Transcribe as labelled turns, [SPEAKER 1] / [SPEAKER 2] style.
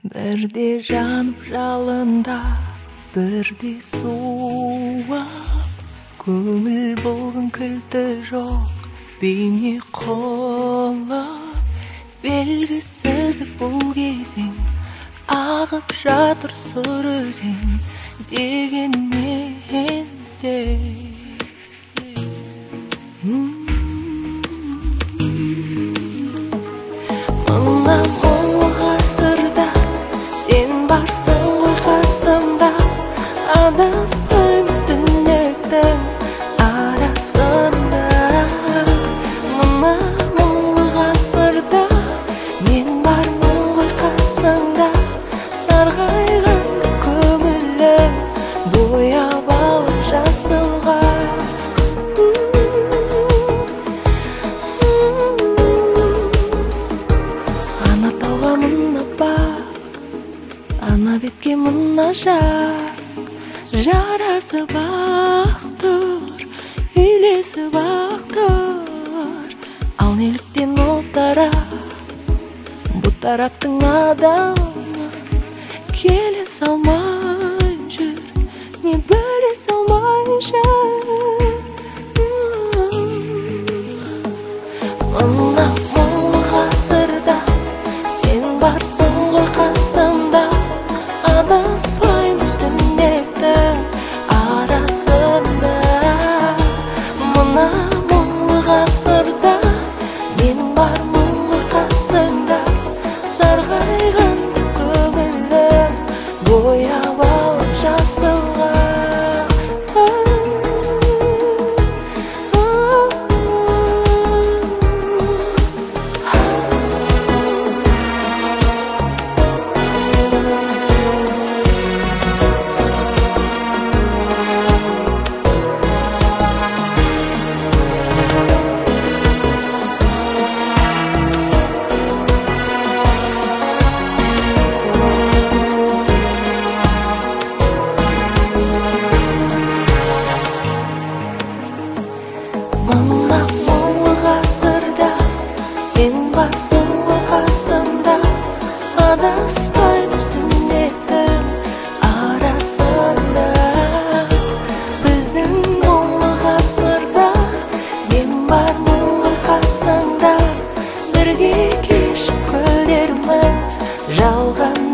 [SPEAKER 1] Бірде жанып жалында, бірде суап, көңіл болғын кілті жоқ, бейне қолап, белгісіздік бұл кезең, ағып жатыр сұр өзен, дегенмен де. Мына мұңлы ғасырда сен барсың ғой қасымда, адаспаймыз түнектің арасында. Мына мұңлы ғасырда мен бармын ғой қасыңда, сарғайғанды көңілім бояп алып жасылға. Ана тауға мына бақ, ана бетке мына жақ, жарасып ақ тұр, үйлесіп ақ тұр. Ал неліктен ол тарап, бұл тараптың адамы келе салмай жүр, не біле салмай жүр. Мына мұңлы ғасырда сен барсың ғой қасымда, адаспаймыз түнектің арасында. Мына мұңлы ғасырда мен бармын ғой қасыңда, сарғайғанды көңілім бояп алып жасылға. Мына мұңлы ғасырда сен барсың ғой қасымда, адаспаймыз түнектің арасында. Біздің мұңлы ғасырда мен бармын ғой қасыңда, бірге кешіп күлерміз жалған